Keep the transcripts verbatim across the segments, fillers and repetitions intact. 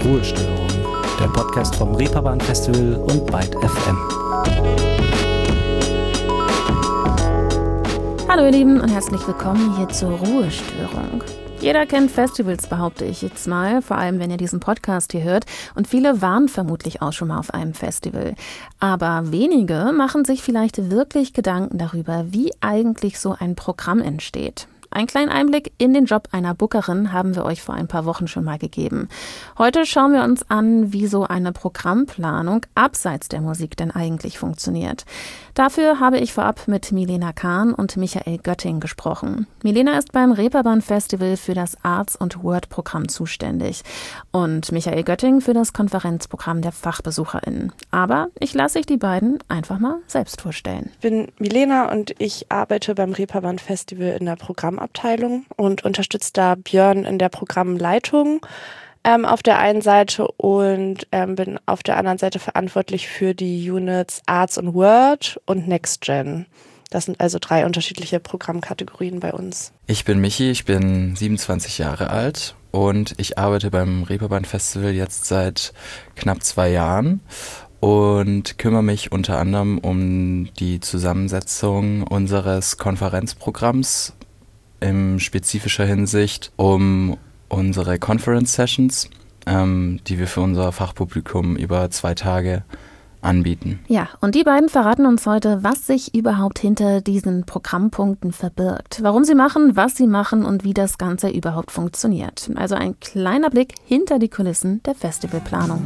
Ruhestörung, der Podcast vom Reeperbahn Festival und Byte F M. Hallo ihr Lieben und herzlich willkommen hier zur Ruhestörung. Jeder kennt Festivals, behaupte ich jetzt mal, vor allem wenn ihr diesen Podcast hier hört. Und viele waren vermutlich auch schon mal auf einem Festival. Aber wenige machen sich vielleicht wirklich Gedanken darüber, wie eigentlich so ein Programm entsteht. Einen kleinen Einblick in den Job einer Bookerin haben wir euch vor ein paar Wochen schon mal gegeben. Heute schauen wir uns an, wie so eine Programmplanung abseits der Musik denn eigentlich funktioniert. Dafür habe ich vorab mit Milena Kahn und Michael Götting gesprochen. Milena ist beim Reeperbahn Festival für das Arts- und Word-Programm zuständig und Michael Götting für das Konferenzprogramm der FachbesucherInnen. Aber ich lasse euch die beiden einfach mal selbst vorstellen. Ich bin Milena und ich arbeite beim Reeperbahn Festival in der Programmabteilung und unterstütze da Björn in der Programmleitung ähm, auf der einen Seite und ähm, bin auf der anderen Seite verantwortlich für die Units Arts und Word und Next Gen. Das sind also drei unterschiedliche Programmkategorien bei uns. Ich bin Michi, ich bin siebenundzwanzig Jahre alt und ich arbeite beim Reeperbahn Festival jetzt seit knapp zwei Jahren und kümmere mich unter anderem um die Zusammensetzung unseres Konferenzprogramms, in spezifischer Hinsicht um unsere Conference-Sessions, ähm, die wir für unser Fachpublikum über zwei Tage anbieten. Ja, und die beiden verraten uns heute, was sich überhaupt hinter diesen Programmpunkten verbirgt, warum sie machen, was sie machen und wie das Ganze überhaupt funktioniert. Also ein kleiner Blick hinter die Kulissen der Festivalplanung.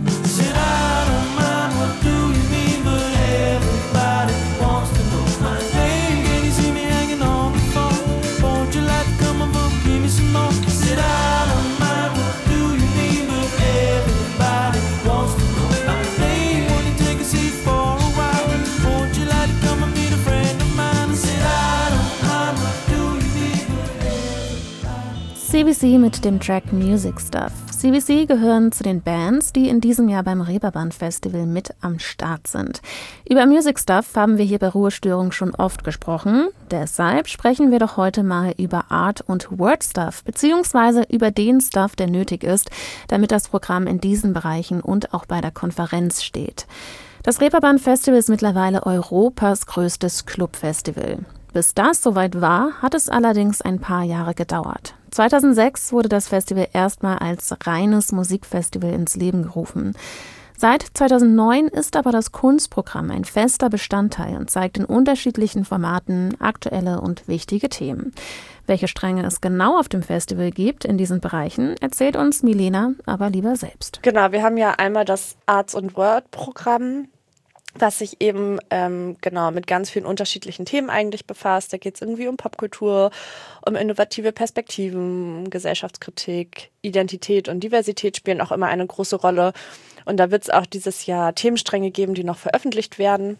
C B C mit dem Track Music Stuff. C B C gehören zu den Bands, die in diesem Jahr beim Reeperbahn Festival mit am Start sind. Über Music Stuff haben wir hier bei Ruhestörung schon oft gesprochen. Deshalb sprechen wir doch heute mal über Art und Word Stuff, beziehungsweise über den Stuff, der nötig ist, damit das Programm in diesen Bereichen und auch bei der Konferenz steht. Das Reeperbahn Festival ist mittlerweile Europas größtes Clubfestival. Bis das soweit war, hat es allerdings ein paar Jahre gedauert. zweitausendsechs wurde das Festival erstmal als reines Musikfestival ins Leben gerufen. Seit zweitausendneun ist aber das Kunstprogramm ein fester Bestandteil und zeigt in unterschiedlichen Formaten aktuelle und wichtige Themen. Welche Stränge es genau auf dem Festival gibt in diesen Bereichen, erzählt uns Milena aber lieber selbst. Genau, wir haben ja einmal das Arts- und Word-Programm, was sich eben ähm, genau mit ganz vielen unterschiedlichen Themen eigentlich befasst. Da geht es irgendwie um Popkultur, um innovative Perspektiven, Gesellschaftskritik, Identität und Diversität spielen auch immer eine große Rolle. Und da wird es auch dieses Jahr Themenstränge geben, die noch veröffentlicht werden.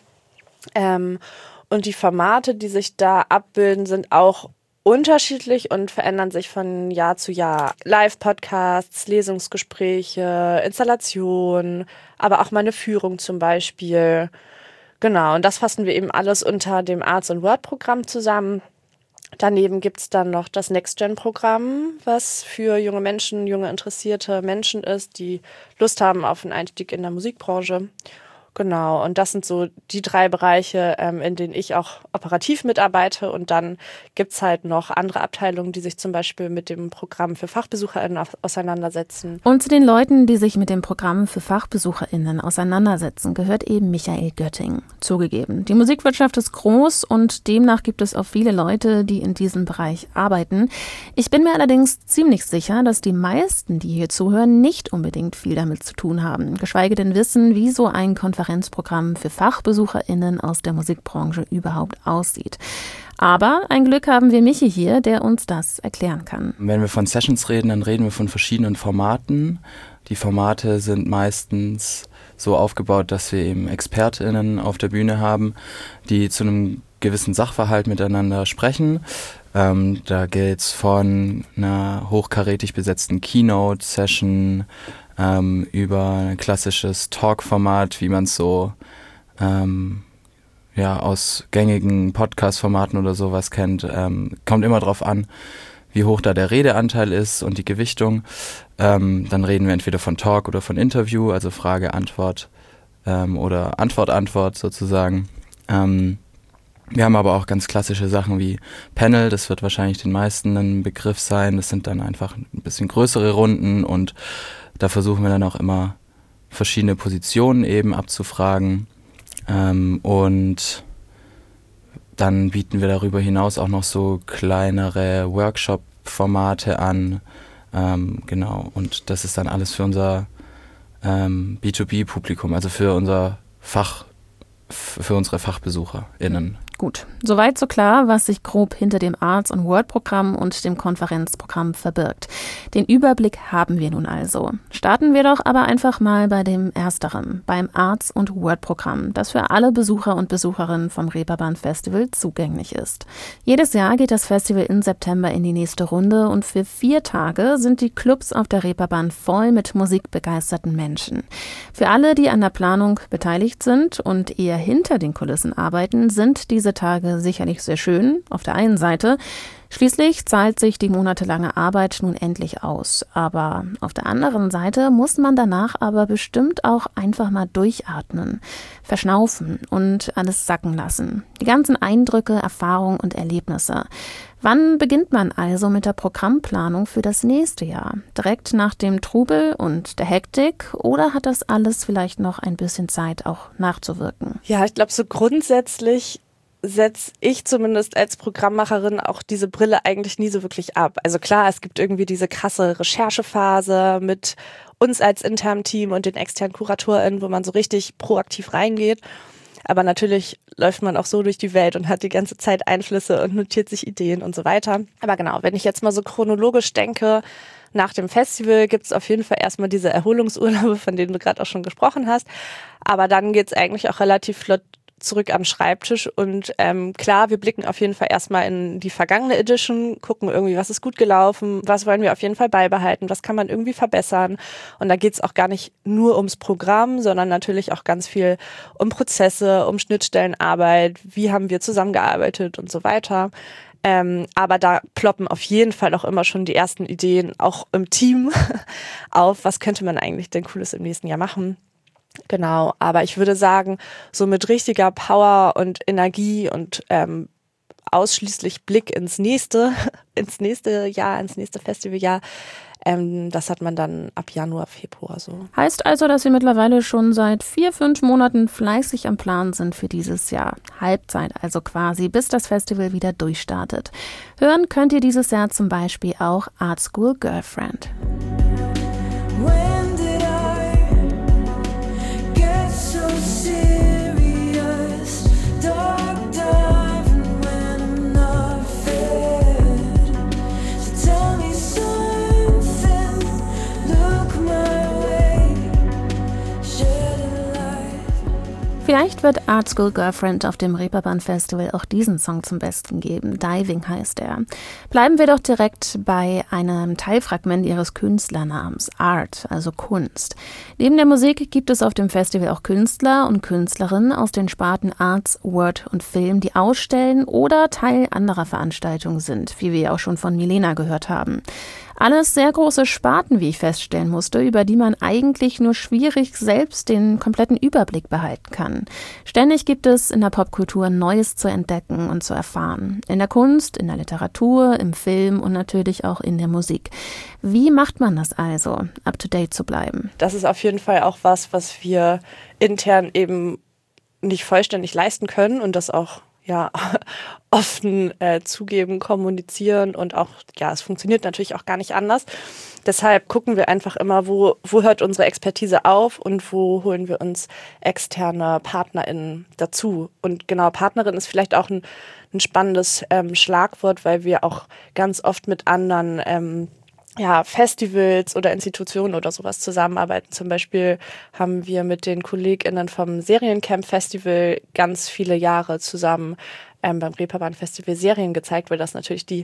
Ähm, und die Formate, die sich da abbilden, sind auch unterschiedlich und verändern sich von Jahr zu Jahr. Live-Podcasts, Lesungsgespräche, Installationen, aber auch mal eine Führung zum Beispiel. Genau, und das fassen wir eben alles unter dem Arts- und Word-Programm zusammen. Daneben gibt es dann noch das Next-Gen-Programm, was für junge Menschen, junge interessierte Menschen ist, die Lust haben auf einen Einstieg in der Musikbranche. Genau, und das sind so die drei Bereiche, ähm, in denen ich auch operativ mitarbeite. Und dann gibt's halt noch andere Abteilungen, die sich zum Beispiel mit dem Programm für FachbesucherInnen auseinandersetzen. Und zu den Leuten, die sich mit dem Programm für FachbesucherInnen auseinandersetzen, gehört eben Michael Götting. Zugegeben, die Musikwirtschaft ist groß und demnach gibt es auch viele Leute, die in diesem Bereich arbeiten. Ich bin mir allerdings ziemlich sicher, dass die meisten, die hier zuhören, nicht unbedingt viel damit zu tun haben. Geschweige denn wissen, wie so ein Konferenzprogramm für FachbesucherInnen aus der Musikbranche überhaupt aussieht. Aber ein Glück haben wir Michi hier, der uns das erklären kann. Wenn wir von Sessions reden, dann reden wir von verschiedenen Formaten. Die Formate sind meistens so aufgebaut, dass wir eben ExpertInnen auf der Bühne haben, die zu einem gewissen Sachverhalt miteinander sprechen. Ähm, da geht's von einer hochkarätig besetzten Keynote-Session ähm, über ein klassisches Talk-Format, wie man es so ähm, ja, aus gängigen Podcast-Formaten oder sowas kennt. Ähm, kommt immer drauf an, wie hoch da der Redeanteil ist und die Gewichtung. Ähm, dann reden wir entweder von Talk oder von Interview, also Frage, Antwort ähm, oder Antwort, Antwort sozusagen. Ähm, wir haben aber auch ganz klassische Sachen wie Panel, das wird wahrscheinlich den meisten ein Begriff sein. Das sind dann einfach ein bisschen größere Runden und da versuchen wir dann auch immer verschiedene Positionen eben abzufragen. Ähm, und dann bieten wir darüber hinaus auch noch so kleinere Workshop-Formate an. Ähm, genau, und das ist dann alles für unser ähm, B zwei B-Publikum, also für unser Fach, für unsere FachbesucherInnen. Gut, soweit so klar, was sich grob hinter dem Arts- und Word-Programm und dem Konferenzprogramm verbirgt. Den Überblick haben wir nun also. Starten wir doch aber einfach mal bei dem Ersteren, beim Arts- und Word-Programm, das für alle Besucher und Besucherinnen vom Reeperbahn Festival zugänglich ist. Jedes Jahr geht das Festival im September in die nächste Runde und für vier Tage sind die Clubs auf der Reeperbahn voll mit musikbegeisterten Menschen. Für alle, die an der Planung beteiligt sind und eher hinter den Kulissen arbeiten, sind diese Tage sicherlich sehr schön, auf der einen Seite. Schließlich zahlt sich die monatelange Arbeit nun endlich aus. Aber auf der anderen Seite muss man danach aber bestimmt auch einfach mal durchatmen, verschnaufen und alles sacken lassen. Die ganzen Eindrücke, Erfahrungen und Erlebnisse. Wann beginnt man also mit der Programmplanung für das nächste Jahr? Direkt nach dem Trubel und der Hektik oder hat das alles vielleicht noch ein bisschen Zeit auch nachzuwirken? Ja, ich glaube so grundsätzlich setze ich zumindest als Programmmacherin auch diese Brille eigentlich nie so wirklich ab. Also klar, es gibt irgendwie diese krasse Recherchephase mit uns als internem Team und den externen KuratorInnen, wo man so richtig proaktiv reingeht. Aber natürlich läuft man auch so durch die Welt und hat die ganze Zeit Einflüsse und notiert sich Ideen und so weiter. Aber genau, wenn ich jetzt mal so chronologisch denke, nach dem Festival gibt es auf jeden Fall erstmal diese Erholungsurlaube, von denen du gerade auch schon gesprochen hast. Aber dann geht es eigentlich auch relativ flott zurück am Schreibtisch und ähm, klar, wir blicken auf jeden Fall erstmal in die vergangene Edition, gucken irgendwie, was ist gut gelaufen, was wollen wir auf jeden Fall beibehalten, was kann man irgendwie verbessern und da geht es auch gar nicht nur ums Programm, sondern natürlich auch ganz viel um Prozesse, um Schnittstellenarbeit, wie haben wir zusammengearbeitet und so weiter. Ähm, aber da ploppen auf jeden Fall auch immer schon die ersten Ideen, auch im Team, auf, was könnte man eigentlich denn Cooles im nächsten Jahr machen. Genau, aber ich würde sagen, so mit richtiger Power und Energie und ähm, ausschließlich Blick ins nächste, ins nächste Jahr, ins nächste Festivaljahr, ähm, das hat man dann ab Januar, Februar so. Heißt also, dass Sie mittlerweile schon seit vier, fünf Monaten fleißig am Plan sind für dieses Jahr. Halbzeit also quasi, bis das Festival wieder durchstartet. Hören könnt ihr dieses Jahr zum Beispiel auch Art School Girlfriend. Vielleicht wird Art School Girlfriend auf dem Reeperbahn Festival auch diesen Song zum Besten geben. Diving heißt er. Bleiben wir doch direkt bei einem Teilfragment ihres Künstlernamens, Art, also Kunst. Neben der Musik gibt es auf dem Festival auch Künstler und Künstlerinnen aus den Sparten Arts, Word und Film, die ausstellen oder Teil anderer Veranstaltungen sind, wie wir auch schon von Milena gehört haben. Alles sehr große Sparten, wie ich feststellen musste, über die man eigentlich nur schwierig selbst den kompletten Überblick behalten kann. Ständig gibt es in der Popkultur Neues zu entdecken und zu erfahren. In der Kunst, in der Literatur, im Film und natürlich auch in der Musik. Wie macht man das also, up to date zu bleiben? Das ist auf jeden Fall auch was, was wir intern eben nicht vollständig leisten können und das auch ja offen äh, zugeben, kommunizieren und auch, ja, es funktioniert natürlich auch gar nicht anders. Deshalb gucken wir einfach immer, wo, wo hört unsere Expertise auf und wo holen wir uns externe PartnerInnen dazu. Und genau, Partnerin ist vielleicht auch ein, ein spannendes ähm, Schlagwort, weil wir auch ganz oft mit anderen ähm, ja, Festivals oder Institutionen oder sowas zusammenarbeiten. Zum Beispiel haben wir mit den KollegInnen vom Seriencamp Festival ganz viele Jahre zusammen ähm, beim Reeperbahn Festival Serien gezeigt, weil das natürlich die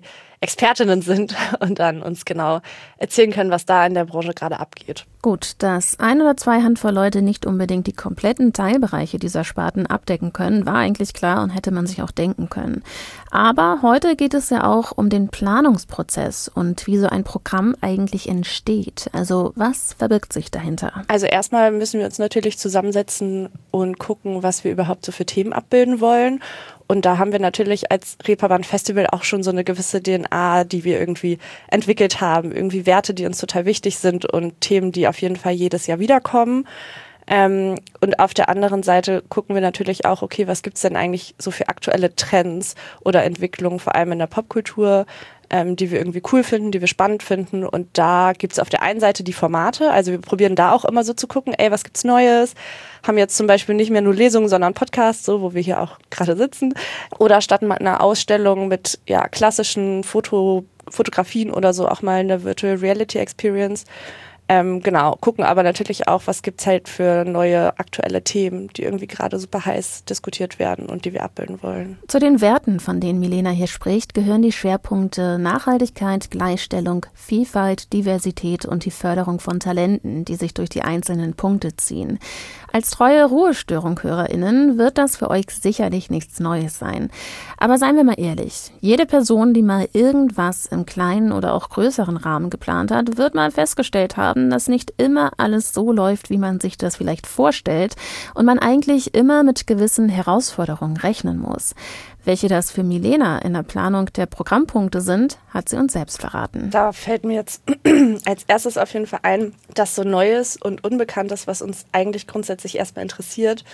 Expertinnen sind und dann uns genau erzählen können, was da in der Branche gerade abgeht. Gut, dass ein oder zwei Handvoll Leute nicht unbedingt die kompletten Teilbereiche dieser Sparten abdecken können, war eigentlich klar und hätte man sich auch denken können. Aber heute geht es ja auch um den Planungsprozess und wie so ein Programm eigentlich entsteht. Also was verbirgt sich dahinter? Also erstmal müssen wir uns natürlich zusammensetzen und gucken, was wir überhaupt so für Themen abbilden wollen. Und da haben wir natürlich als Reeperbahn Festival auch schon so eine gewisse D N A, die wir irgendwie entwickelt haben. Irgendwie Werte, die uns total wichtig sind und Themen, die auf jeden Fall jedes Jahr wiederkommen. Ähm, und auf der anderen Seite gucken wir natürlich auch, okay, was gibt's denn eigentlich so für aktuelle Trends oder Entwicklungen, vor allem in der Popkultur, ähm, die wir irgendwie cool finden, die wir spannend finden. Und da gibt's auf der einen Seite die Formate, also wir probieren da auch immer so zu gucken, ey, was gibt's Neues? Haben jetzt zum Beispiel nicht mehr nur Lesungen, sondern Podcasts, so wo wir hier auch gerade sitzen. Oder statt mal einer Ausstellung mit ja klassischen Foto, Fotografien oder so auch mal eine Virtual Reality Experience. Ähm, genau, gucken aber natürlich auch, was gibt's halt für neue aktuelle Themen, die irgendwie gerade super heiß diskutiert werden und die wir abbilden wollen. Zu den Werten, von denen Milena hier spricht, gehören die Schwerpunkte Nachhaltigkeit, Gleichstellung, Vielfalt, Diversität und die Förderung von Talenten, die sich durch die einzelnen Punkte ziehen. Als treue Ruhestörung-HörerInnen wird das für euch sicherlich nichts Neues sein. Aber seien wir mal ehrlich, jede Person, die mal irgendwas im kleinen oder auch größeren Rahmen geplant hat, wird mal festgestellt haben, dass nicht immer alles so läuft, wie man sich das vielleicht vorstellt und man eigentlich immer mit gewissen Herausforderungen rechnen muss. Welche das für Milena in der Planung der Programmpunkte sind, hat sie uns selbst verraten. Da fällt mir jetzt als erstes auf jeden Fall ein, dass so Neues und Unbekanntes, was uns eigentlich grundsätzlich erstmal interessiert,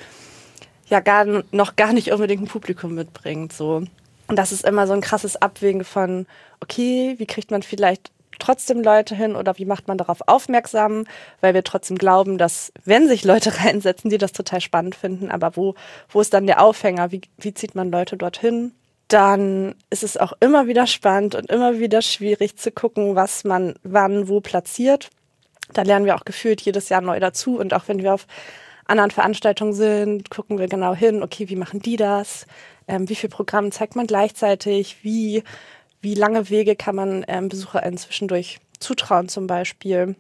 ja gar noch gar nicht unbedingt ein Publikum mitbringt. So. Und das ist immer so ein krasses Abwägen von, okay, wie kriegt man vielleicht trotzdem Leute hin oder wie macht man darauf aufmerksam, weil wir trotzdem glauben, dass wenn sich Leute reinsetzen, die das total spannend finden, aber wo, wo ist dann der Aufhänger, wie, wie zieht man Leute dorthin? Dann ist es auch immer wieder spannend und immer wieder schwierig zu gucken, was man wann wo platziert. Da lernen wir auch gefühlt jedes Jahr neu dazu und auch wenn wir auf anderen Veranstaltungen sind, gucken wir genau hin, okay, wie machen die das? Ähm, wie viel Programm zeigt man gleichzeitig? Wie Wie lange Wege kann man ähm, BesucherInnen zwischendurch zutrauen zum Beispiel?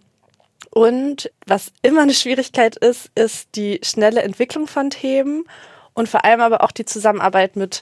Und was immer eine Schwierigkeit ist, ist die schnelle Entwicklung von Themen und vor allem aber auch die Zusammenarbeit mit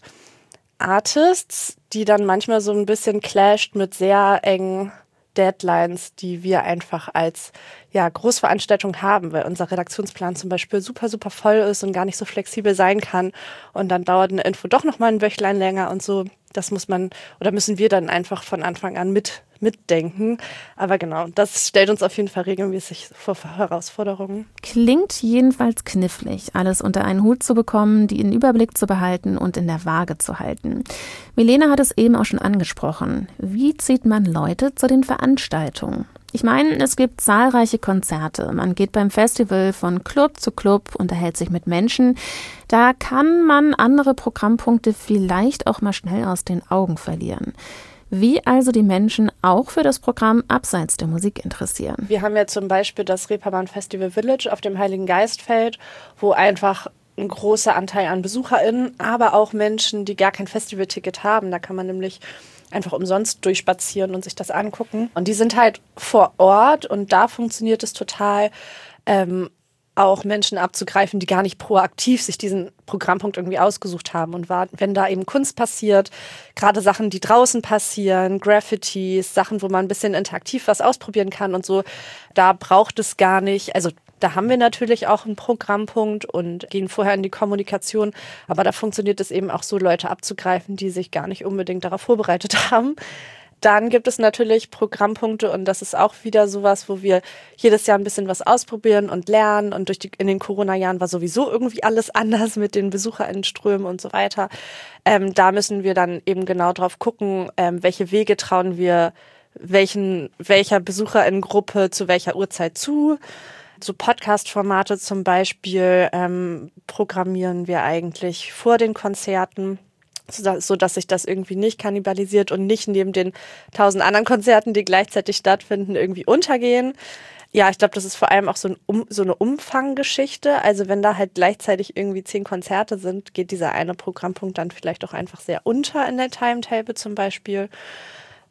Artists, die dann manchmal so ein bisschen clasht mit sehr engen Deadlines, die wir einfach als ja, Großveranstaltung haben, weil unser Redaktionsplan zum Beispiel super, super voll ist und gar nicht so flexibel sein kann. Und dann dauert eine Info doch nochmal ein Wöchlein länger und so. Das muss man oder müssen wir dann einfach von Anfang an mit mitdenken. Aber genau, das stellt uns auf jeden Fall regelmäßig vor Herausforderungen. Klingt jedenfalls knifflig, alles unter einen Hut zu bekommen, die in Überblick zu behalten und in der Waage zu halten. Milena hat es eben auch schon angesprochen. Wie zieht man Leute zu den Veranstaltungen? Ich meine, es gibt zahlreiche Konzerte. Man geht beim Festival von Club zu Club, unterhält sich mit Menschen. Da kann man andere Programmpunkte vielleicht auch mal schnell aus den Augen verlieren. Wie also die Menschen auch für das Programm abseits der Musik interessieren. Wir haben ja zum Beispiel das Reeperbahn Festival Village auf dem Heiligen Geistfeld, wo einfach ein großer Anteil an BesucherInnen, aber auch Menschen, die gar kein Festivalticket haben. Da kann man nämlich einfach umsonst durchspazieren und sich das angucken. Und die sind halt vor Ort und da funktioniert es total, ähm, auch Menschen abzugreifen, die gar nicht proaktiv sich diesen Programmpunkt irgendwie ausgesucht haben. Und war, wenn da eben Kunst passiert, gerade Sachen, die draußen passieren, Graffitis, Sachen, wo man ein bisschen interaktiv was ausprobieren kann und so, da braucht es gar nicht, also da haben wir natürlich auch einen Programmpunkt und gehen vorher in die Kommunikation, aber da funktioniert es eben auch so, Leute abzugreifen, die sich gar nicht unbedingt darauf vorbereitet haben. Dann gibt es natürlich Programmpunkte und das ist auch wieder sowas, wo wir jedes Jahr ein bisschen was ausprobieren und lernen und durch die, in den Corona-Jahren war sowieso irgendwie alles anders mit den BesucherInnenströmen und so weiter. Ähm, da müssen wir dann eben genau drauf gucken, ähm, welche Wege trauen wir welchen, welcher BesucherInnengruppe zu welcher Uhrzeit zu. So Podcast-Formate zum Beispiel ähm, programmieren wir eigentlich vor den Konzerten, so dass sich das irgendwie nicht kannibalisiert und nicht neben den tausend anderen Konzerten, die gleichzeitig stattfinden, irgendwie untergehen. Ja, ich glaube, das ist vor allem auch so, ein um, so eine Umfanggeschichte. Also wenn da halt gleichzeitig irgendwie zehn Konzerte sind, geht dieser eine Programmpunkt dann vielleicht auch einfach sehr unter in der Timetable zum Beispiel.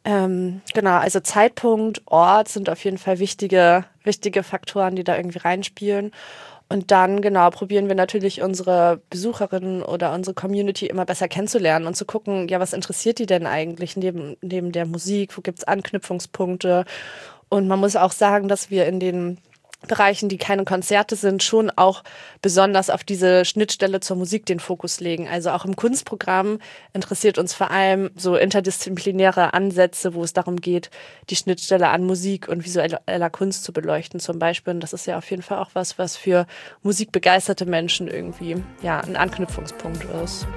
Ähm, genau, also Zeitpunkt, Ort sind auf jeden Fall wichtige, wichtige Faktoren, die da irgendwie reinspielen. Und dann, genau, probieren wir natürlich unsere Besucherinnen oder unsere Community immer besser kennenzulernen und zu gucken, ja, was interessiert die denn eigentlich neben, neben der Musik? Wo gibt's Anknüpfungspunkte? Und man muss auch sagen, dass wir in den Bereichen, die keine Konzerte sind, schon auch besonders auf diese Schnittstelle zur Musik den Fokus legen. Also auch im Kunstprogramm interessiert uns vor allem so interdisziplinäre Ansätze, wo es darum geht, die Schnittstelle an Musik und visueller Kunst zu beleuchten zum Beispiel. Und das ist ja auf jeden Fall auch was, was für musikbegeisterte Menschen irgendwie ja ein Anknüpfungspunkt ist.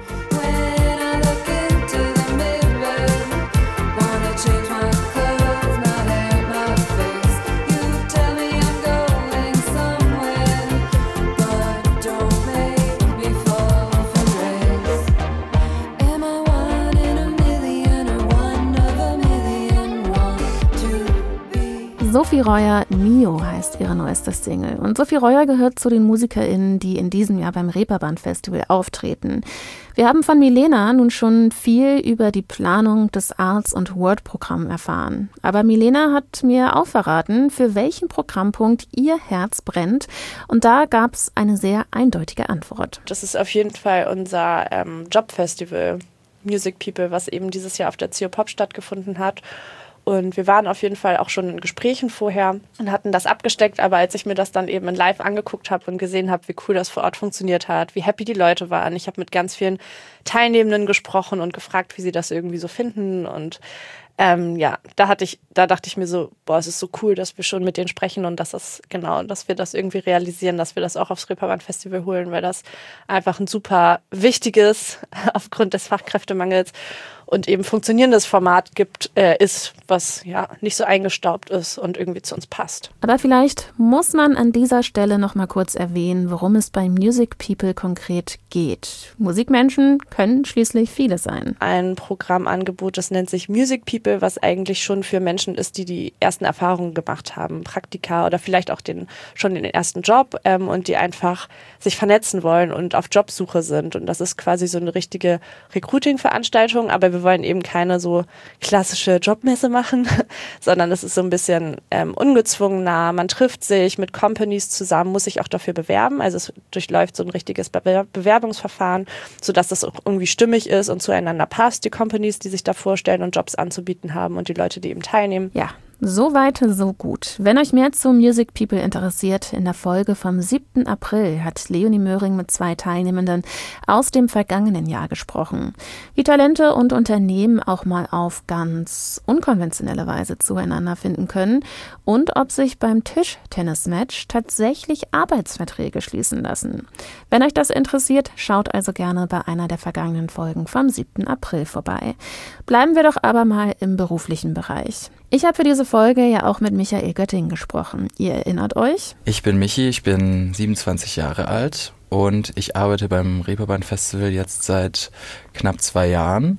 Sophie Reuer, Mio heißt ihre neueste Single. Und Sophie Reuer gehört zu den MusikerInnen, die in diesem Jahr beim Reeperbahn Festival auftreten. Wir haben von Milena nun schon viel über die Planung des Arts- und Word-Programms erfahren. Aber Milena hat mir auch verraten, für welchen Programmpunkt ihr Herz brennt. Und da gab es eine sehr eindeutige Antwort. Das ist auf jeden Fall unser ähm, Jobfestival Music People, was eben dieses Jahr auf der C O Pop stattgefunden hat. Und wir waren auf jeden Fall auch schon in Gesprächen vorher und hatten das abgesteckt. Aber als ich mir das dann eben in live angeguckt habe und gesehen habe, wie cool das vor Ort funktioniert hat, wie happy die Leute waren. Ich habe mit ganz vielen Teilnehmenden gesprochen und gefragt, wie sie das irgendwie so finden. Und ähm, ja, da hatte ich, da dachte ich mir so, boah, es ist so cool, dass wir schon mit denen sprechen und dass das, genau, dass wir das irgendwie realisieren, dass wir das auch aufs Reeperbahn Festival holen, weil das einfach ein super wichtiges, aufgrund des Fachkräftemangels und eben funktionierendes Format gibt, äh, ist, was ja nicht so eingestaubt ist und irgendwie zu uns passt. Aber vielleicht muss man an dieser Stelle noch mal kurz erwähnen, worum es bei Music People konkret geht. Musikmenschen können schließlich viele sein. Ein Programmangebot, das nennt sich Music People, was eigentlich schon für Menschen ist, die die ersten Erfahrungen gemacht haben, Praktika oder vielleicht auch den, schon den ersten Job ähm, und die einfach sich vernetzen wollen und auf Jobsuche sind. Und das ist quasi so eine richtige Recruiting-Veranstaltung, aber wir wollen eben keine so klassische Jobmesse machen, sondern es ist so ein bisschen ähm, ungezwungener. Man trifft sich mit Companies zusammen, muss sich auch dafür bewerben. Also es durchläuft so ein richtiges Bewer- Bewerbungsverfahren, sodass das auch irgendwie stimmig ist und zueinander passt, die Companies, die sich da vorstellen und Jobs anzubieten haben und die Leute, die eben teilnehmen. Ja. So weit, so gut. Wenn euch mehr zu Music People interessiert, in der Folge vom siebten April hat Leonie Möhring mit zwei Teilnehmenden aus dem vergangenen Jahr gesprochen. Wie Talente und Unternehmen auch mal auf ganz unkonventionelle Weise zueinander finden können und ob sich beim Tischtennismatch tatsächlich Arbeitsverträge schließen lassen. Wenn euch das interessiert, schaut also gerne bei einer der vergangenen Folgen vom siebten April vorbei. Bleiben wir doch aber mal im beruflichen Bereich. Ich habe für diese Folge ja auch mit Michael Götting gesprochen. Ihr erinnert euch? Ich bin Michi, ich bin siebenundzwanzig Jahre alt und ich arbeite beim Reeperbahn Festival jetzt seit knapp zwei Jahren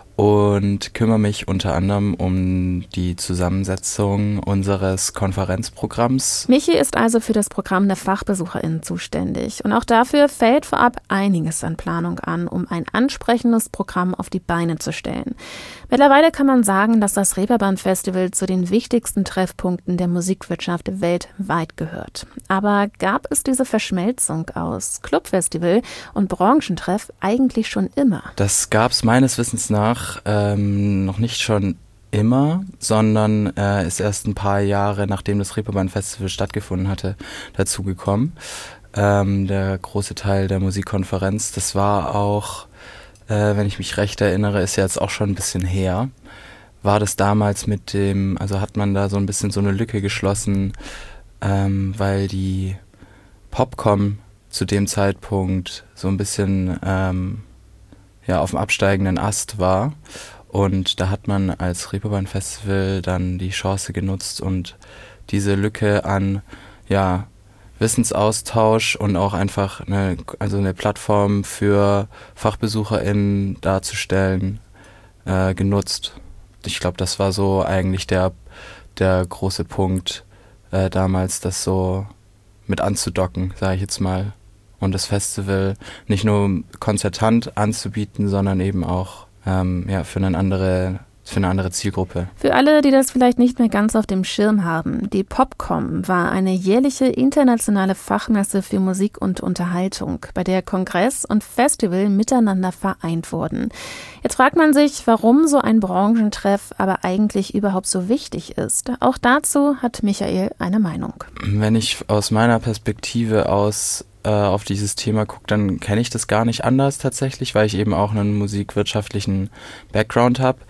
und kümmere mich unter anderem um die Zusammensetzung unseres Konferenzprogramms. Michi ist also für das Programm der FachbesucherInnen zuständig. Und auch dafür fällt vorab einiges an Planung an, um ein ansprechendes Programm auf die Beine zu stellen. Mittlerweile kann man sagen, dass das Reeperbahn Festival zu den wichtigsten Treffpunkten der Musikwirtschaft weltweit gehört. Aber gab es diese Verschmelzung aus Clubfestival und Branchentreff eigentlich schon immer? Das gab es meines Wissens nach ähm, noch nicht schon immer, sondern äh, ist erst ein paar Jahre, nachdem das Reeperbahn Festival stattgefunden hatte, dazugekommen. Ähm, der große Teil der Musikkonferenz, das war auch, äh, wenn ich mich recht erinnere, ist ja jetzt auch schon ein bisschen her, war das damals mit dem, also hat man da so ein bisschen so eine Lücke geschlossen, ähm, weil die Popcom zu dem Zeitpunkt so ein bisschen ähm, ja, auf dem absteigenden Ast war. Und da hat man als Reeperbahn Festival dann die Chance genutzt und diese Lücke an ja, Wissensaustausch und auch einfach eine, also eine Plattform für FachbesucherInnen darzustellen, äh, genutzt. Ich glaube, das war so eigentlich der, der große Punkt äh, damals, das so mit anzudocken, sage ich jetzt mal. Und das Festival nicht nur konzertant anzubieten, sondern eben auch ähm, ja, für eine andere ist für eine andere Zielgruppe. Für alle, die das vielleicht nicht mehr ganz auf dem Schirm haben, die Popcom war eine jährliche internationale Fachmesse für Musik und Unterhaltung, bei der Kongress und Festival miteinander vereint wurden. Jetzt fragt man sich, warum so ein Branchentreff aber eigentlich überhaupt so wichtig ist. Auch dazu hat Michael eine Meinung. Wenn ich aus meiner Perspektive aus äh, auf dieses Thema gucke, dann kenne ich das gar nicht anders tatsächlich, weil ich eben auch einen musikwirtschaftlichen Background habe.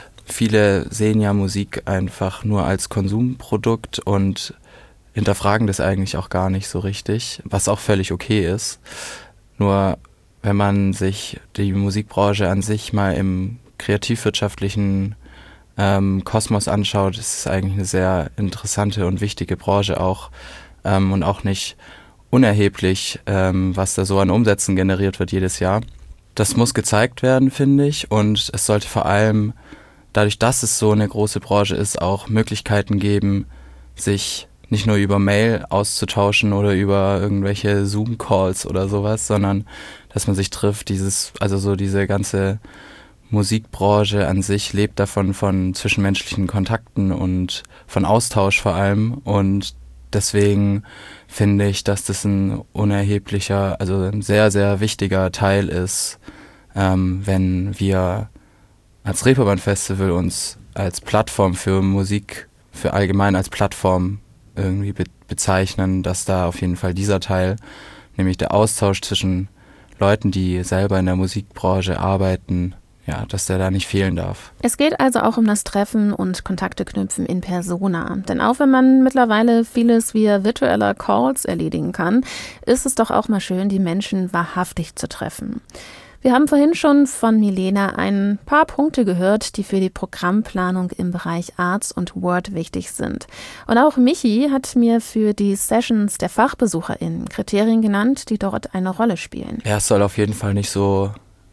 Viele sehen ja Musik einfach nur als Konsumprodukt und hinterfragen das eigentlich auch gar nicht so richtig, was auch völlig okay ist. Nur wenn man sich die Musikbranche an sich mal im kreativwirtschaftlichen ähm, Kosmos anschaut, ist es eigentlich eine sehr interessante und wichtige Branche auch ähm, und auch nicht unerheblich, ähm, was da so an Umsätzen generiert wird jedes Jahr. Das muss gezeigt werden, finde ich, und es sollte vor allem dadurch, dass es so eine große Branche ist, auch Möglichkeiten geben, sich nicht nur über Mail auszutauschen oder über irgendwelche Zoom-Calls oder sowas, sondern dass man sich trifft. Dieses, also so diese ganze Musikbranche an sich lebt davon von zwischenmenschlichen Kontakten und von Austausch vor allem. Und deswegen finde ich, dass das ein unerheblicher, also ein sehr, sehr wichtiger Teil ist, ähm, wenn wir als Reeperbahn-Festival uns als Plattform für Musik, für allgemein als Plattform irgendwie be- bezeichnen, dass da auf jeden Fall dieser Teil, nämlich der Austausch zwischen Leuten, die selber in der Musikbranche arbeiten, ja, dass der da nicht fehlen darf. Es geht also auch um das Treffen und Kontakte knüpfen in persona. Denn auch wenn man mittlerweile vieles via virtueller Calls erledigen kann, ist es doch auch mal schön, die Menschen wahrhaftig zu treffen. Wir haben vorhin schon von Milena ein paar Punkte gehört, die für die Programmplanung im Bereich Arts und Word wichtig sind. Und auch Michi hat mir für die Sessions der FachbesucherInnen Kriterien genannt, die dort eine Rolle spielen. Ja, es soll auf jeden Fall nicht so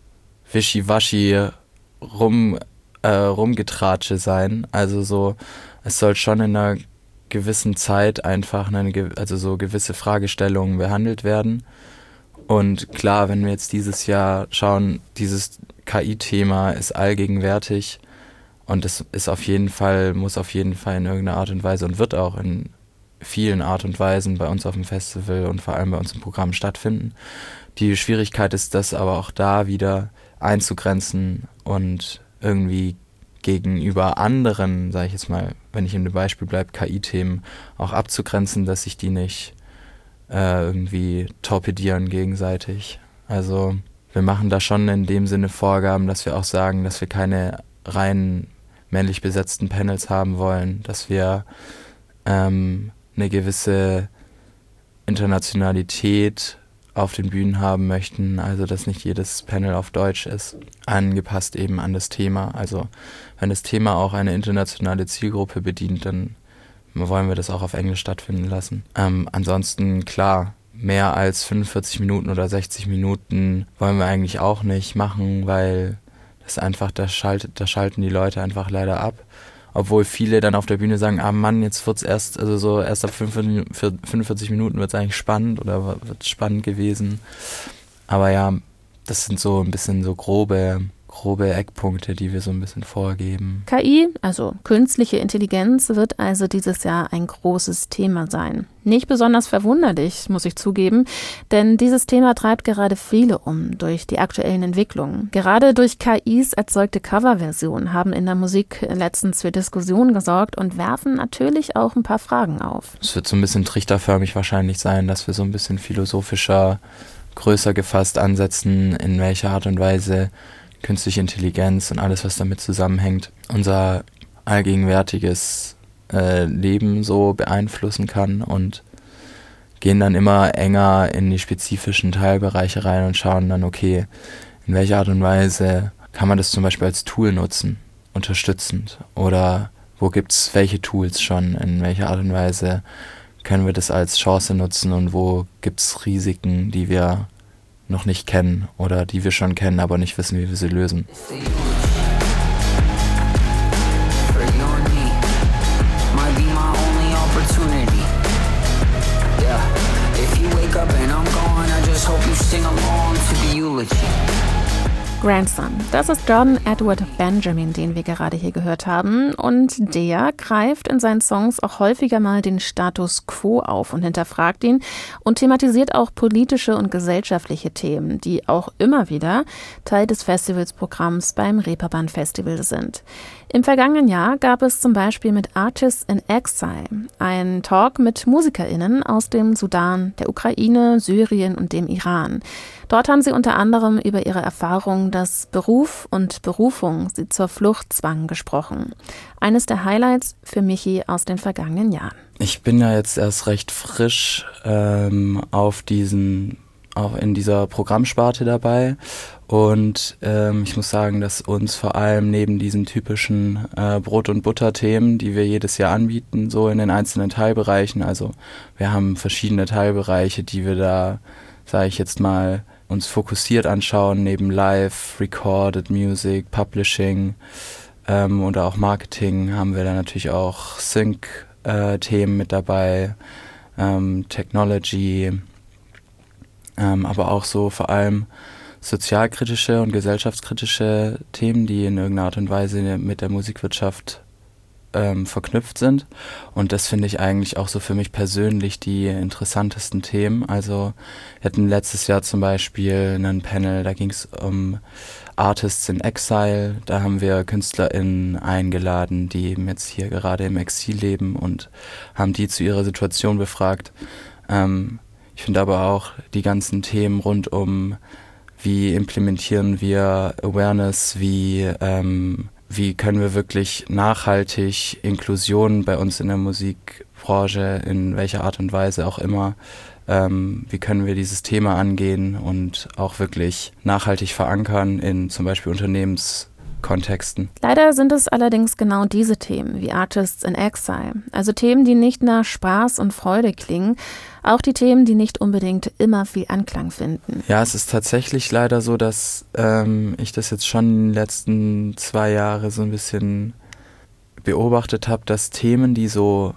wischiwaschi rum, äh, rumgetratsche sein. Also so, es soll schon in einer gewissen Zeit einfach eine, also so gewisse Fragestellungen behandelt werden. Und klar, wenn wir jetzt dieses Jahr schauen, dieses K I-Thema ist allgegenwärtig und das ist auf jeden Fall, muss auf jeden Fall in irgendeiner Art und Weise und wird auch in vielen Art und Weisen bei uns auf dem Festival und vor allem bei uns im Programm stattfinden. Die Schwierigkeit ist, das aber auch da wieder einzugrenzen und irgendwie gegenüber anderen, sage ich jetzt mal, wenn ich in dem Beispiel bleibe, K I-Themen auch abzugrenzen, dass sich die nicht äh, irgendwie torpedieren gegenseitig. Also wir machen da schon in dem Sinne Vorgaben, dass wir auch sagen, dass wir keine rein männlich besetzten Panels haben wollen, dass wir ähm, eine gewisse Internationalität auf den Bühnen haben möchten, also dass nicht jedes Panel auf Deutsch ist, angepasst eben an das Thema. Also wenn das Thema auch eine internationale Zielgruppe bedient, dann wollen wir das auch auf Englisch stattfinden lassen. Ähm, ansonsten, klar, mehr als fünfundvierzig Minuten oder sechzig Minuten wollen wir eigentlich auch nicht machen, weil das einfach, da schaltet, da schalten die Leute einfach leider ab. Obwohl viele dann auf der Bühne sagen, ah Mann, jetzt wird's erst, also so erst ab fünfundvierzig Minuten wird's eigentlich spannend oder wird's spannend gewesen. Aber ja, das sind so ein bisschen so grobe, grobe Eckpunkte, die wir so ein bisschen vorgeben. K I, also künstliche Intelligenz, wird also dieses Jahr ein großes Thema sein. Nicht besonders verwunderlich, muss ich zugeben, denn dieses Thema treibt gerade viele um durch die aktuellen Entwicklungen. Gerade durch K Is erzeugte Coverversionen haben in der Musik letztens für Diskussionen gesorgt und werfen natürlich auch ein paar Fragen auf. Es wird so ein bisschen trichterförmig wahrscheinlich sein, dass wir so ein bisschen philosophischer, größer gefasst ansetzen, in welcher Art und Weise künstliche Intelligenz und alles, was damit zusammenhängt, unser allgegenwärtiges äh, Leben so beeinflussen kann und gehen dann immer enger in die spezifischen Teilbereiche rein und schauen dann, okay, in welcher Art und Weise kann man das zum Beispiel als Tool nutzen, unterstützend, oder wo gibt es welche Tools schon, in welcher Art und Weise können wir das als Chance nutzen und wo gibt es Risiken, die wir noch nicht kennen oder die wir schon kennen, aber nicht wissen, wie wir sie lösen. Grandson. Das ist John Edward Benjamin, den wir gerade hier gehört haben. Und der greift in seinen Songs auch häufiger mal den Status quo auf und hinterfragt ihn und thematisiert auch politische und gesellschaftliche Themen, die auch immer wieder Teil des Festivalsprogramms beim Reeperbahn Festival sind. Im vergangenen Jahr gab es zum Beispiel mit Artists in Exile einen Talk mit MusikerInnen aus dem Sudan, der Ukraine, Syrien und dem Iran. Dort haben sie unter anderem über ihre Erfahrung, dass Beruf und Berufung sie zur Flucht zwangen, gesprochen. Eines der Highlights für Michi aus den vergangenen Jahren. Ich bin ja jetzt erst recht frisch ähm, auf diesen, auch in dieser Programmsparte dabei und ähm, ich muss sagen, dass uns vor allem neben diesen typischen äh, Brot- und Butter-Themen, die wir jedes Jahr anbieten, so in den einzelnen Teilbereichen, also wir haben verschiedene Teilbereiche, die wir da, sage ich jetzt mal, uns fokussiert anschauen, neben Live, Recorded Music, Publishing ähm, oder auch Marketing haben wir da natürlich auch Sync-Themen äh, mit dabei, ähm, Technology, ähm, aber auch so vor allem sozialkritische und gesellschaftskritische Themen, die in irgendeiner Art und Weise mit der Musikwirtschaft ähm, verknüpft sind. Und das finde ich eigentlich auch so für mich persönlich die interessantesten Themen. Also wir hatten letztes Jahr zum Beispiel einen Panel, da ging es um Artists in Exile. Da haben wir KünstlerInnen eingeladen, die eben jetzt hier gerade im Exil leben und haben die zu ihrer Situation befragt. Ähm, ich finde aber auch die ganzen Themen rund um wie implementieren wir Awareness, wie, ähm, wie können wir wirklich nachhaltig Inklusion bei uns in der Musikbranche, in welcher Art und Weise auch immer, ähm, wie können wir dieses Thema angehen und auch wirklich nachhaltig verankern in zum Beispiel Unternehmenskontexten. Leider sind es allerdings genau diese Themen wie Artists in Exile, also Themen, die nicht nach Spaß und Freude klingen, auch die Themen, die nicht unbedingt immer viel Anklang finden. Ja, es ist tatsächlich leider so, dass ähm, ich das jetzt schon in den letzten zwei Jahren so ein bisschen beobachtet habe, dass Themen, die so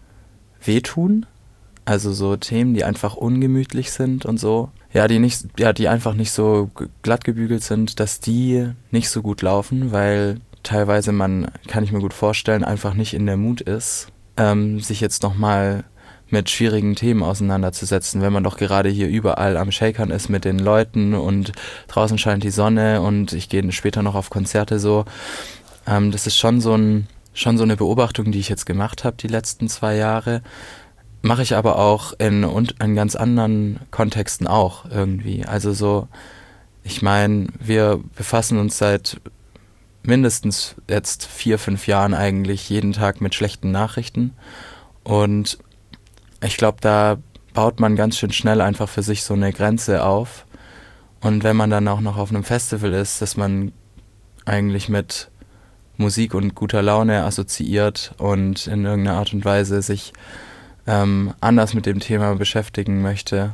wehtun, also so Themen, die einfach ungemütlich sind und so, ja, die nicht, ja, die einfach nicht so glatt gebügelt sind, dass die nicht so gut laufen, weil teilweise man, kann ich mir gut vorstellen, einfach nicht in der Mut ist, ähm, sich jetzt nochmal mit schwierigen Themen auseinanderzusetzen, wenn man doch gerade hier überall am Shakern ist mit den Leuten und draußen scheint die Sonne und ich gehe später noch auf Konzerte so. Ähm, das ist schon so ein, schon so eine Beobachtung, die ich jetzt gemacht habe die letzten zwei Jahre. Mache ich aber auch in, und in ganz anderen Kontexten auch irgendwie. Also so, ich meine, wir befassen uns seit mindestens jetzt vier, fünf Jahren eigentlich jeden Tag mit schlechten Nachrichten und ich glaube, da baut man ganz schön schnell einfach für sich so eine Grenze auf. Und wenn man dann auch noch auf einem Festival ist, dass man eigentlich mit Musik und guter Laune assoziiert und in irgendeiner Art und Weise sich ähm, anders mit dem Thema beschäftigen möchte,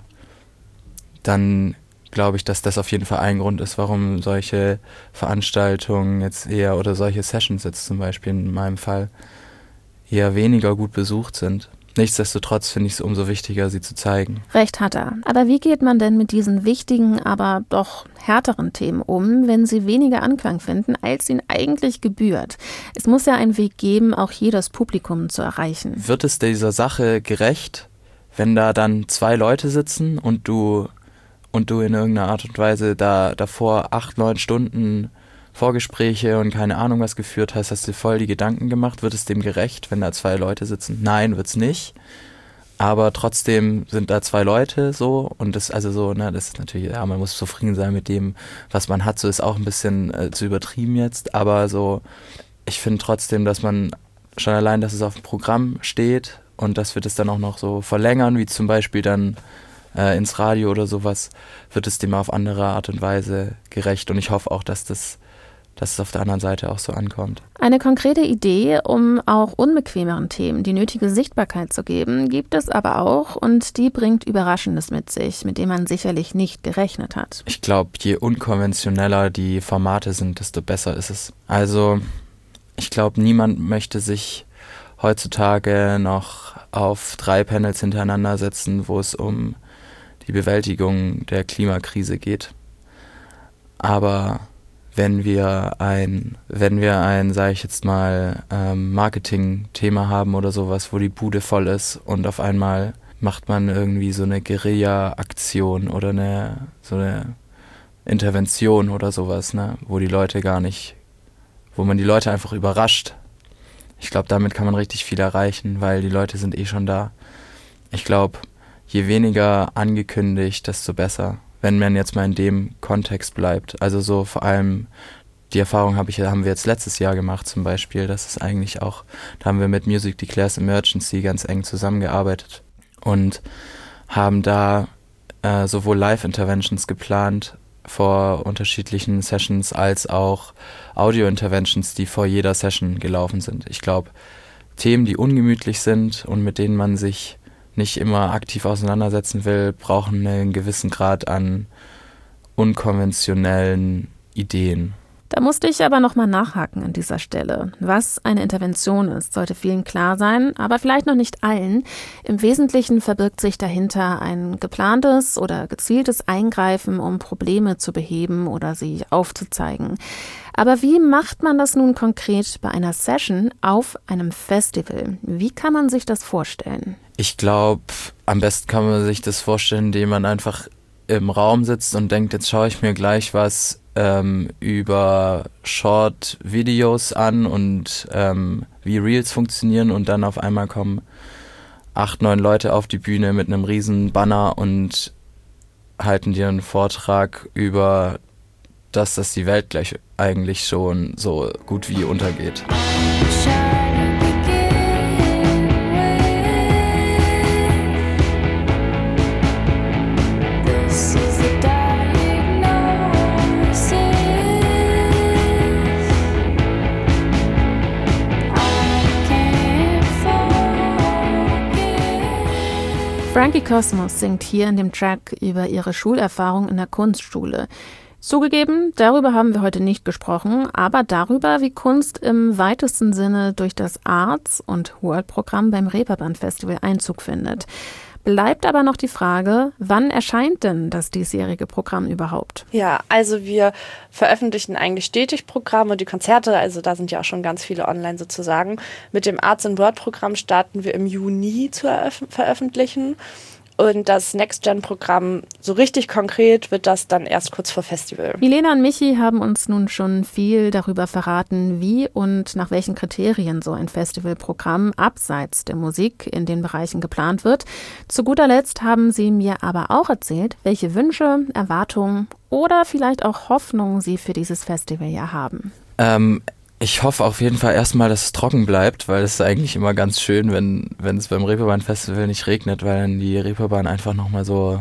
dann glaube ich, dass das auf jeden Fall ein Grund ist, warum solche Veranstaltungen jetzt eher oder solche Sessions jetzt zum Beispiel in meinem Fall eher weniger gut besucht sind. Nichtsdestotrotz finde ich es umso wichtiger, sie zu zeigen. Recht hat er. Aber wie geht man denn mit diesen wichtigen, aber doch härteren Themen um, wenn sie weniger Anklang finden, als ihnen eigentlich gebührt? Es muss ja einen Weg geben, auch hier das Publikum zu erreichen. Wird es dieser Sache gerecht, wenn da dann zwei Leute sitzen und du, und du in irgendeiner Art und Weise da davor acht, neun Stunden Vorgespräche und keine Ahnung was geführt hast, hast du voll die Gedanken gemacht, wird es dem gerecht, wenn da zwei Leute sitzen? Nein, wird's nicht. Aber trotzdem sind da zwei Leute so und das, also so, ne, das ist natürlich, ja, man muss zufrieden sein mit dem, was man hat, so ist auch ein bisschen äh, zu übertrieben jetzt, aber so, ich finde trotzdem, dass man schon allein, dass es auf dem Programm steht und dass wir das dann auch noch so verlängern, wie zum Beispiel dann äh, ins Radio oder sowas, wird es dem auf andere Art und Weise gerecht und ich hoffe auch, dass das dass es auf der anderen Seite auch so ankommt. Eine konkrete Idee, um auch unbequemeren Themen die nötige Sichtbarkeit zu geben, gibt es aber auch und die bringt Überraschendes mit sich, mit dem man sicherlich nicht gerechnet hat. Ich glaube, je unkonventioneller die Formate sind, desto besser ist es. Also ich glaube, niemand möchte sich heutzutage noch auf drei Panels hintereinander setzen, wo es um die Bewältigung der Klimakrise geht. Aber wenn wir ein, wenn wir ein, sage ich jetzt mal, ähm, Marketing-Thema haben oder sowas, wo die Bude voll ist und auf einmal macht man irgendwie so eine Guerilla-Aktion oder eine so eine Intervention oder sowas, ne, wo die Leute gar nicht, wo man die Leute einfach überrascht. Ich glaube, damit kann man richtig viel erreichen, weil die Leute sind eh schon da. Ich glaube, je weniger angekündigt, desto besser, wenn man jetzt mal in dem Kontext bleibt. Also so vor allem, die Erfahrung habe ich, haben wir jetzt letztes Jahr gemacht zum Beispiel, das ist eigentlich auch, da haben wir mit Music Declares Emergency ganz eng zusammengearbeitet und haben da äh, sowohl Live-Interventions geplant vor unterschiedlichen Sessions als auch Audio-Interventions, die vor jeder Session gelaufen sind. Ich glaube, Themen, die ungemütlich sind und mit denen man sich nicht immer aktiv auseinandersetzen will, brauchen einen gewissen Grad an unkonventionellen Ideen. Da musste ich aber nochmal nachhaken an dieser Stelle. Was eine Intervention ist, sollte vielen klar sein, aber vielleicht noch nicht allen. Im Wesentlichen verbirgt sich dahinter ein geplantes oder gezieltes Eingreifen, um Probleme zu beheben oder sie aufzuzeigen. Aber wie macht man das nun konkret bei einer Session auf einem Festival? Wie kann man sich das vorstellen? Ich glaube, am besten kann man sich das vorstellen, indem man einfach im Raum sitzt und denkt, jetzt schaue ich mir gleich was ähm, über Short-Videos an und ähm, wie Reels funktionieren und dann auf einmal kommen acht, neun Leute auf die Bühne mit einem riesen Banner und halten dir einen Vortrag über das, dass die Welt gleich eigentlich schon so gut wie untergeht. Frankie Cosmos singt hier in dem Track über ihre Schulerfahrung in der Kunstschule. Zugegeben, darüber haben wir heute nicht gesprochen, aber darüber, wie Kunst im weitesten Sinne durch das Arts- und World-Programm beim Reeperbahn Festival Einzug findet. Bleibt aber noch die Frage, wann erscheint denn das diesjährige Programm überhaupt? Ja, also wir veröffentlichen eigentlich stetig Programme, die Konzerte, also da sind ja auch schon ganz viele online sozusagen. Mit dem Arts and World Programm starten wir im Juni zu eröff- veröffentlichen. Und das Next-Gen-Programm, so richtig konkret, wird das dann erst kurz vor Festival. Milena und Michi haben uns nun schon viel darüber verraten, wie und nach welchen Kriterien so ein Festivalprogramm abseits der Musik in den Bereichen geplant wird. Zu guter Letzt haben sie mir aber auch erzählt, welche Wünsche, Erwartungen oder vielleicht auch Hoffnungen sie für dieses Festivaljahr haben. Ähm, Ich hoffe auf jeden Fall erstmal, dass es trocken bleibt, weil es ist eigentlich immer ganz schön, wenn wenn es beim Reeperbahn-Festival nicht regnet, weil dann die Reeperbahn einfach nochmal so,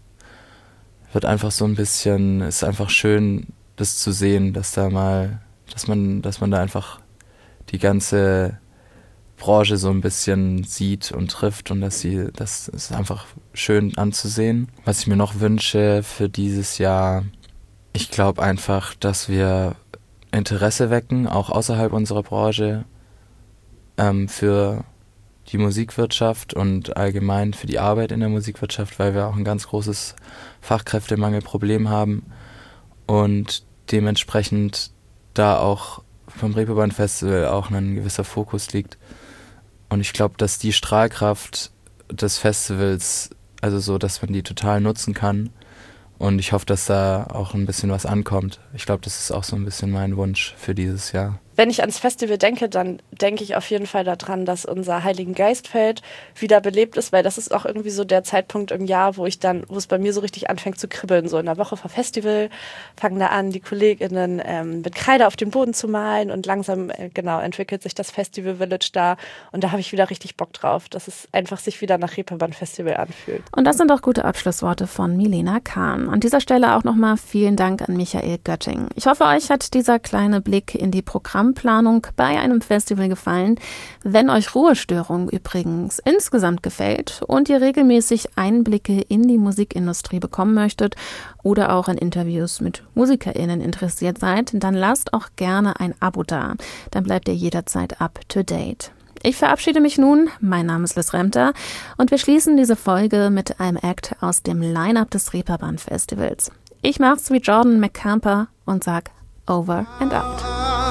wird einfach so ein bisschen, ist einfach schön, das zu sehen, dass da mal, dass man, dass man da einfach die ganze Branche so ein bisschen sieht und trifft und dass sie, das ist einfach schön anzusehen. Was ich mir noch wünsche für dieses Jahr, ich glaube einfach, dass wir Interesse wecken, auch außerhalb unserer Branche, ähm, für die Musikwirtschaft und allgemein für die Arbeit in der Musikwirtschaft, weil wir auch ein ganz großes Fachkräftemangelproblem haben und dementsprechend da auch vom Reeperbahn Festival auch ein gewisser Fokus liegt. Und ich glaube, dass die Strahlkraft des Festivals, also so, dass man die total nutzen kann. Und ich hoffe, dass da auch ein bisschen was ankommt. Ich glaube, das ist auch so ein bisschen mein Wunsch für dieses Jahr. Wenn ich ans Festival denke, dann denke ich auf jeden Fall daran, dass unser Heiligen Geistfeld wieder belebt ist, weil das ist auch irgendwie so der Zeitpunkt im Jahr, wo ich dann, wo es bei mir so richtig anfängt zu kribbeln. So in der Woche vor Festival fangen da an, die KollegInnen ähm, mit Kreide auf den Boden zu malen und langsam, äh, genau, entwickelt sich das Festival Village da und da habe ich wieder richtig Bock drauf, dass es einfach sich wieder nach Reeperbahn Festival anfühlt. Und das sind auch gute Abschlussworte von Milena Kahn. An dieser Stelle auch nochmal vielen Dank an Michael Götting. Ich hoffe, euch hat dieser kleine Blick in die Programmplanung bei einem Festival gefallen. Wenn euch Ruhestörung übrigens insgesamt gefällt und ihr regelmäßig Einblicke in die Musikindustrie bekommen möchtet oder auch an Interviews mit MusikerInnen interessiert seid, dann lasst auch gerne ein Abo da. Dann bleibt ihr jederzeit up to date. Ich verabschiede mich nun. Mein Name ist Liz Remter und wir schließen diese Folge mit einem Act aus dem Line-Up des Reeperbahn Festivals. Ich mach's wie Jordan McCamper und sag Over and Out.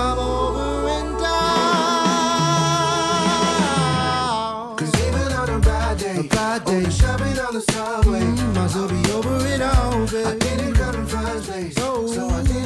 Bad day, shopping on the subway, might as well be over it all, babe. I didn't come in first place, so I didn't